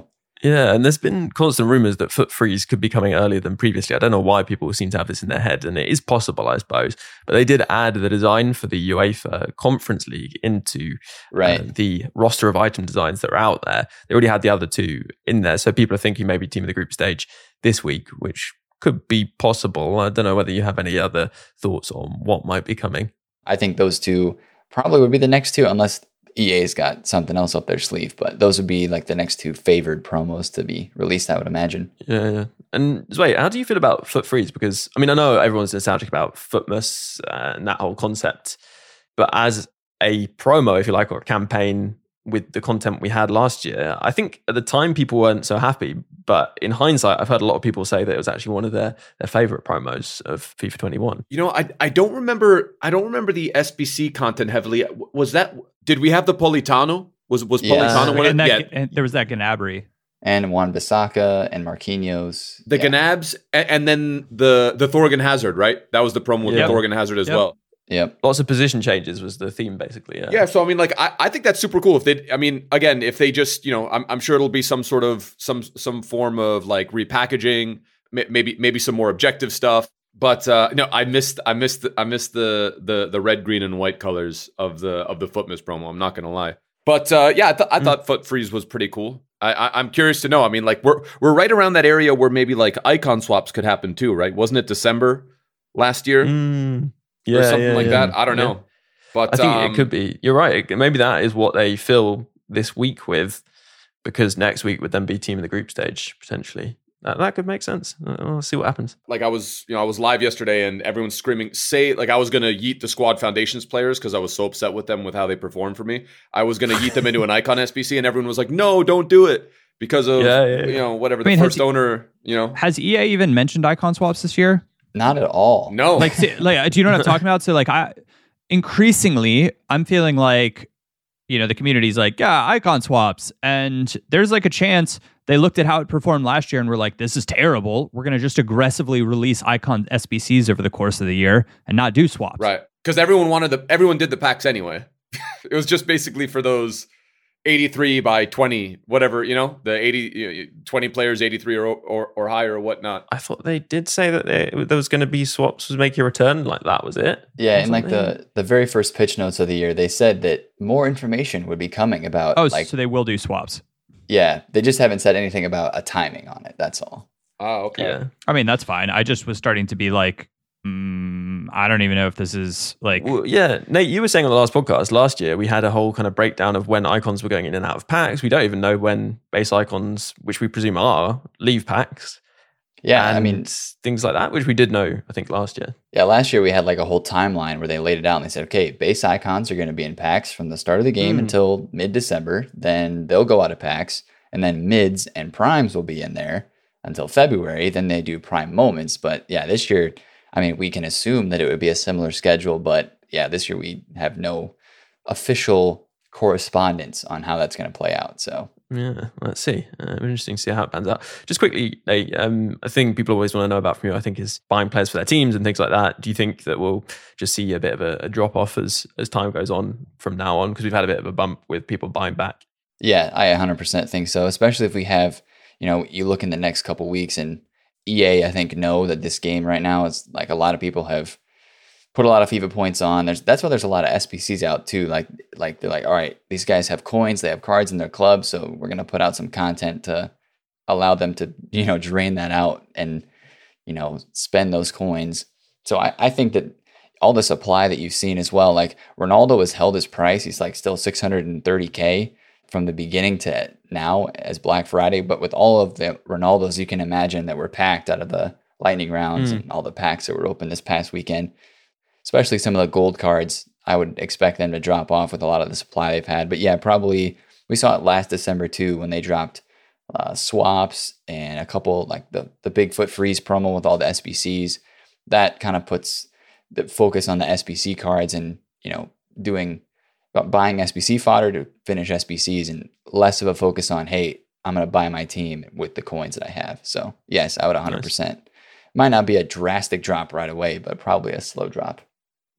Speaker 5: Yeah, and there's been constant rumors that Foot Freeze could be coming earlier than previously. I don't know why people seem to have this in their head, and it is possible, I suppose. But they did add the design for the UEFA Conference League into
Speaker 7: right.
Speaker 5: uh, the roster of item designs that are out there. They already had the other two in there, so people are thinking maybe team of the group stage this week, which could be possible. I don't know whether you have any other thoughts on what might be coming.
Speaker 7: I think those two probably would be the next two, unless E A's got something else up their sleeve, but those would be like the next two favored promos to be released, I would imagine.
Speaker 5: Yeah, yeah. And wait, how do you feel about Foot Freeze? Because, I mean, I know everyone's nostalgic about Footmas uh, and that whole concept, but as a promo, if you like, or a campaign with the content we had last year, I think at the time people weren't so happy, but in hindsight, I've heard a lot of people say that it was actually one of their, their favorite promos of FIFA twenty-one.
Speaker 8: You know, I I don't remember I don't remember the S B C content heavily. Was that did we have the Politano? Was was
Speaker 7: Yeah.
Speaker 8: Politano one?
Speaker 6: And,
Speaker 8: of,
Speaker 6: that,
Speaker 8: yeah,
Speaker 6: and there was that Gnabry.
Speaker 7: And Juan Bissaka and Marquinhos.
Speaker 8: the
Speaker 7: yeah.
Speaker 8: Gnabs, and, and then the the Thorgan Hazard, right? That was the promo with
Speaker 5: Yeah.
Speaker 8: the Thorgan Hazard as
Speaker 6: Yep.
Speaker 8: well.
Speaker 7: Yep.
Speaker 5: Lots of position changes was the theme, basically. Yeah.
Speaker 8: Yeah, so I mean, like, I, I think that's super cool. If they, I mean, again, if they just, you know, I'm, I'm sure it'll be some sort of some some form of like repackaging, may- maybe maybe some more objective stuff. But uh, no, I missed I missed the, I missed the the the red, green, and white colors of the of the Footmas promo. I'm not gonna lie, but uh, yeah, I, th- I mm. thought Foot Freeze was pretty cool. I, I, I'm curious to know. I mean, like, we're we're right around that area where maybe like icon swaps could happen too, right? Wasn't it December last year?
Speaker 5: Mm. Yeah,
Speaker 8: or something
Speaker 5: yeah,
Speaker 8: like
Speaker 5: yeah.
Speaker 8: that. I don't know.
Speaker 5: Yeah.
Speaker 8: But
Speaker 5: I think
Speaker 8: um,
Speaker 5: it could be. You're right. Maybe that is what they fill this week with, because next week would then be team of the group stage, potentially. That, that could make sense. We'll see what happens.
Speaker 8: Like I was, you know, I was live yesterday and everyone's screaming, say, like I was going to yeet the Squad Foundations players because I was so upset with them with how they performed for me. I was going to yeet them into an Icon S B C and everyone was like, no, don't do it because of,
Speaker 5: yeah, yeah, yeah.
Speaker 8: you know, whatever, the
Speaker 6: I mean,
Speaker 8: first
Speaker 6: has,
Speaker 8: owner, you know.
Speaker 6: Has E A even mentioned icon swaps this year?
Speaker 7: Not at all.
Speaker 8: No.
Speaker 6: Like, see, like, do you know what I'm talking about? So like, I increasingly, I'm feeling like, you know, the community's like, yeah, icon swaps. And there's like a chance they looked at how it performed last year and were like, this is terrible. We're going to just aggressively release icon S B Cs over the course of the year and not do swaps.
Speaker 8: Right. Because everyone wanted the, everyone did the packs anyway. It was just basically for those eighty-three by twenty, whatever, you know, the eighty, you know, twenty players, eighty-three or, or or higher or whatnot.
Speaker 5: I thought they did say that they, there was going to be swaps was make your return. Like that was it.
Speaker 7: Yeah, in like the, the very first pitch notes of the year, they said that more information would be coming about.
Speaker 6: Oh,
Speaker 7: like,
Speaker 6: so they will do swaps.
Speaker 7: Yeah, they just haven't said anything about a timing on it. That's all.
Speaker 8: Oh, okay.
Speaker 5: Yeah.
Speaker 6: I mean, that's fine. I just was starting to be like, mm, I don't even know if this is like.
Speaker 5: Well, yeah, Nate, you were saying on the last podcast last year, we had a whole kind of breakdown of when icons were going in and out of packs. We don't even know when base icons, which we presume are, leave packs.
Speaker 7: Yeah,
Speaker 5: and
Speaker 7: I mean,
Speaker 5: things like that, which we did know, I think, last year.
Speaker 7: Yeah, last year we had like a whole timeline where they laid it out and they said, okay, base icons are going to be in packs from the start of the game
Speaker 5: Mm.
Speaker 7: until mid-December. Then they'll go out of packs. And then mids and primes will be in there until February. Then they do prime moments. But yeah, this year, I mean, we can assume that it would be a similar schedule. But yeah, this year we have no official correspondence on how that's going to play out. So
Speaker 5: yeah, let's see. Uh, interesting to see how it pans out. Just quickly, Nate, um, a thing people always want to know about from you, I think, is buying players for their teams and things like that. Do you think that we'll just see a bit of a, a drop off as as time goes on from now on? Because we've had a bit of a bump with people buying back.
Speaker 7: Yeah, I one hundred percent think so, especially if we have, you know, you look in the next couple weeks and E A, I think, know that this game right now is like a lot of people have put a lot of FIFA points on. There's That's why there's a lot of S B Cs out too. Like, like they're like, all right, these guys have coins, they have cards in their club, so we're going to put out some content to allow them to, you know, drain that out and, you know, spend those coins. So I, I think that all the supply that you've seen as well, like Ronaldo has held his price. He's like still six hundred thirty K from the beginning to now as Black Friday. But with all of the Ronaldos you can imagine that were packed out of the lightning rounds mm. and all the packs that were open this past weekend, especially some of the gold cards, I would expect them to drop off with a lot of the supply they've had. But yeah, probably we saw it last December too, when they dropped uh, swaps and a couple like the, the Bigfoot Freeze promo with all the S B Cs. That kind of puts the focus on the S B C cards and, you know, doing buying S B C fodder to finish S B Cs and less of a focus on, hey, I'm going to buy my team with the coins that I have. So yes, I would one hundred percent. Nice. Might not be a drastic drop right away, but probably a slow drop.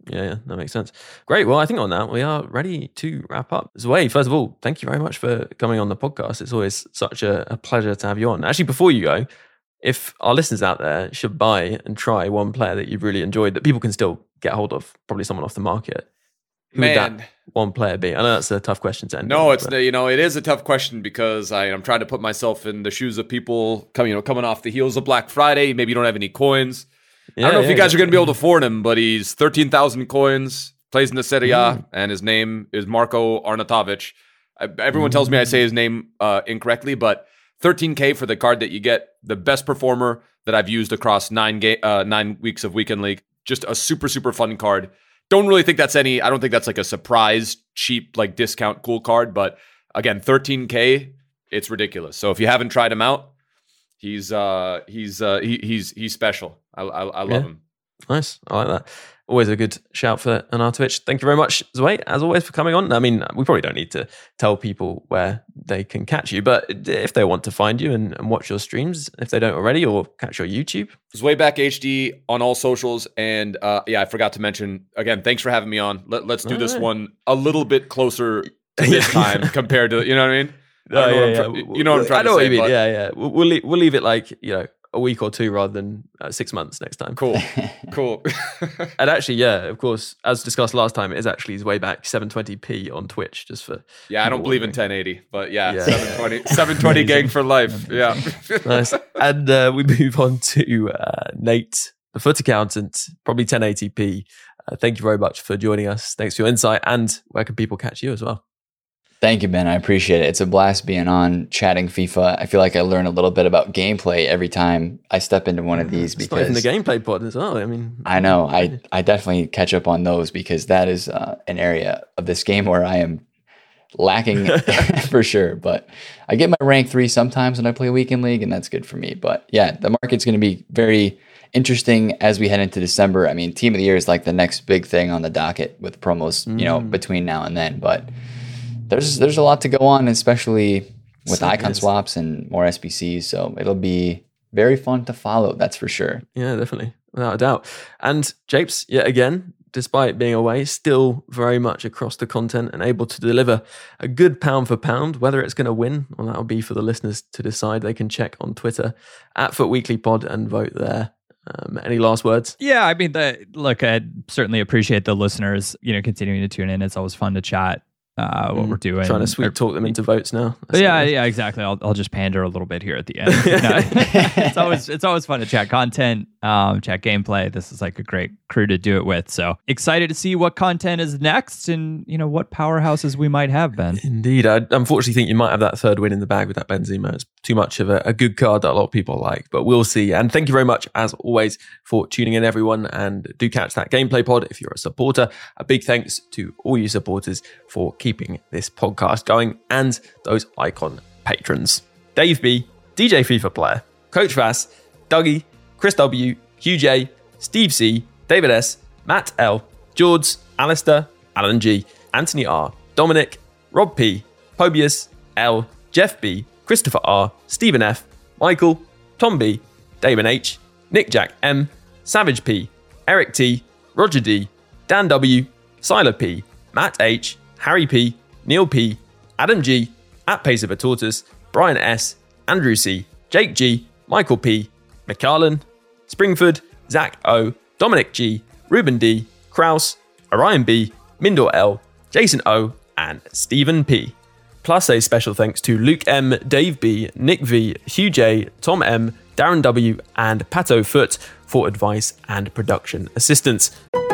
Speaker 5: Yeah, yeah, that makes sense. Great. Well, I think on that, we are ready to wrap up. Zwei, first of all, thank you very much for coming on the podcast. It's always such a, a pleasure to have you on. Actually, before you go, if our listeners out there should buy and try one player that you've really enjoyed that people can still get hold of, probably someone off the market, who
Speaker 8: Man.
Speaker 5: would that one player be? I know that's a tough question to end
Speaker 8: No,
Speaker 5: on,
Speaker 8: it's
Speaker 5: but-
Speaker 8: you know it is a tough question because I, I'm trying to put myself in the shoes of people coming you know coming off the heels of Black Friday. Maybe you don't have any coins.
Speaker 5: Yeah,
Speaker 8: I don't know
Speaker 5: yeah,
Speaker 8: if you guys
Speaker 5: exactly.
Speaker 8: are going to be able to afford him, but he's thirteen thousand coins, plays in the Serie A,
Speaker 5: Mm.
Speaker 8: and his name is Marko Arnautovic. I, everyone tells me I say his name uh, incorrectly, but thirteen K for the card that you get, the best performer that I've used across nine ga- uh, nine weeks of Weekend League. Just a super, super fun card. Don't really think that's any, I don't think that's like a surprise, cheap, like discount, cool card. But again, thirteen K, it's ridiculous. So if you haven't tried him out, he's uh he's uh he, he's he's special. I I, I love
Speaker 5: Yeah.
Speaker 8: him.
Speaker 5: Nice. I like that. Always a good shout for Arnautovic. Thank you very much, Zwei, as always, for coming on. I mean, we probably don't need to tell people where they can catch you, but if they want to find you and, and watch your streams, if they don't already, or catch your YouTube.
Speaker 8: Zwayback H D on all socials. And uh, yeah, I forgot to mention, again, thanks for having me on. Let, let's do
Speaker 5: All
Speaker 8: this
Speaker 5: right.
Speaker 8: one a little bit closer to this time compared to, you know what I mean? I
Speaker 5: Oh,
Speaker 8: don't know
Speaker 5: yeah,
Speaker 8: what I'm
Speaker 5: yeah.
Speaker 8: try- you know what I'm trying
Speaker 5: I know
Speaker 8: to
Speaker 5: what
Speaker 8: say.
Speaker 5: you mean.
Speaker 8: but-
Speaker 5: Yeah, yeah. We'll, we'll, leave, we'll leave it like, you know, a week or two rather than uh, six months next time.
Speaker 8: Cool. Cool.
Speaker 5: And actually, yeah, of course, as discussed last time, it is actually his way back seven twenty p on Twitch, just for
Speaker 8: Yeah, I don't
Speaker 5: people
Speaker 8: believe in
Speaker 5: wondering.
Speaker 8: ten eighty, but yeah,
Speaker 5: Yeah.
Speaker 8: seven twenty, seven twenty gang for life. Yeah.
Speaker 5: Nice. And uh, we move on to uh, Nate, the foot accountant, probably ten eighty p. Uh, thank you very much for joining us. Thanks for your insight. And where can people catch you as well?
Speaker 7: Thank you, Ben. I appreciate it. It's a blast being on, chatting FIFA. I feel like I learn a little bit about gameplay every time I step into one of these
Speaker 5: It's not even
Speaker 7: because
Speaker 5: the gameplay pod as well. I mean,
Speaker 7: I know I, I definitely catch up on those because that is uh, an area of this game where I am lacking for sure. But I get my rank three sometimes when I play Weekend League, and that's good for me. But yeah, the market's going to be very interesting as we head into December. I mean, Team of the Year is like the next big thing on the docket with promos, you know, between now and then. But there's there's a lot to go on, especially with
Speaker 5: So
Speaker 7: icon
Speaker 5: is.
Speaker 7: swaps and more S B Cs. So it'll be very fun to follow. That's for sure.
Speaker 5: Yeah, definitely. Without a doubt. And Japes, yet again, despite being away, still very much across the content and able to deliver a good pound for pound. Whether it's going to win, well, that'll be for the listeners to decide. They can check on Twitter at Foot Weekly Pod and vote there. Um, any last words?
Speaker 6: Yeah, I mean, the, look, I certainly appreciate the listeners, you know, continuing to tune in. It's always fun to chat uh, what
Speaker 5: Mm,
Speaker 6: we're doing.
Speaker 5: Trying to sweet talk them into votes now. That's
Speaker 6: Yeah,
Speaker 5: it.
Speaker 6: yeah, exactly. I'll I'll just pander a little bit here at the end. No, it's always it's always fun to chat content, um, chat gameplay. This is like a great crew to do it with. So excited to see what content is next, and you know what powerhouses we might have, Ben.
Speaker 5: Indeed. I unfortunately think you might have that third win in the bag with that Benzema. It's too much of a, a good card that a lot of people like, but we'll see. And thank you very much, as always, for tuning in, everyone. And do catch that gameplay pod if you're a supporter. A big thanks to all you supporters for keeping this podcast going and those icon patrons. Dave B, D J FIFA Player, Coach Vass, Dougie, Chris W, Hugh J, Steve C, David S, Matt L, George, Alistair, Alan G, Anthony R, Dominic, Rob P, Pobius, L, Jeff B, Christopher R, Stephen F, Michael, Tom B, Damon H, Nick Jack M, Savage P, Eric T, Roger D, Dan W, Siler P, Matt H, Harry P, Neil P, Adam G, at Pace of a Tortoise, Brian S, Andrew C, Jake G, Michael P, McCarlan, Springford, Zach O, Dominic G, Ruben D, Kraus, Orion B, Mindor L, Jason O, and Stephen P. Plus a special thanks to Luke M, Dave B, Nick V, Hugh J, Tom M, Darren W, and Pato Foot for advice and production assistance.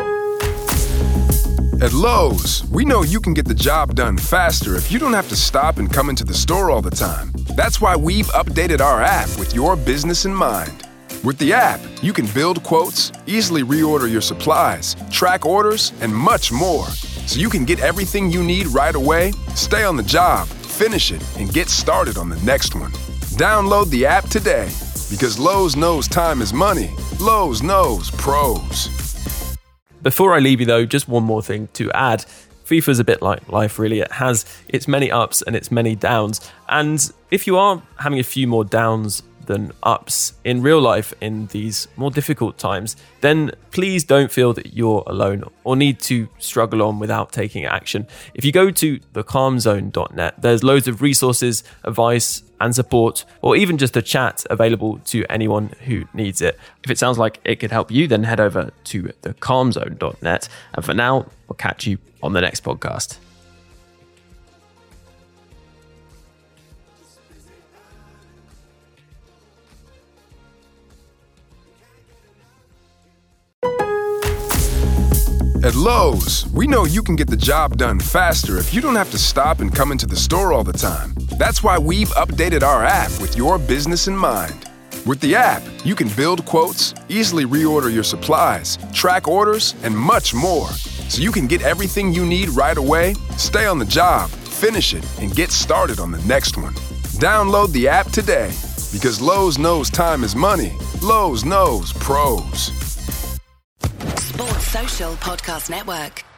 Speaker 9: At Lowe's, we know you can get the job done faster if you don't have to stop and come into the store all the time. That's why we've updated our app with your business in mind. With the app, you can build quotes, easily reorder your supplies, track orders, and much more. So you can get everything you need right away, stay on the job, finish it, and get started on the next one. Download the app today, because Lowe's knows time is money. Lowe's knows pros.
Speaker 5: Before I leave you though, just one more thing to add. FIFA's a bit like life really. It has its many ups and its many downs. And if you are having a few more downs than ups in real life in these more difficult times, then please don't feel that you're alone or need to struggle on without taking action. If you go to the calm zone dot net, there's loads of resources, advice, and support, or even just a chat available to anyone who needs it. If it sounds like it could help you, then head over to the calm zone dot net. And for now, we'll catch you on the next podcast.
Speaker 9: At Lowe's, we know you can get the job done faster if you don't have to stop and come into the store all the time. That's why we've updated our app with your business in mind. With the app, you can build quotes, easily reorder your supplies, track orders, and much more. So you can get everything you need right away, stay on the job, finish it, and get started on the next one. Download the app today, because Lowe's knows time is money. Lowe's knows pros.
Speaker 10: Sports Social Podcast Network.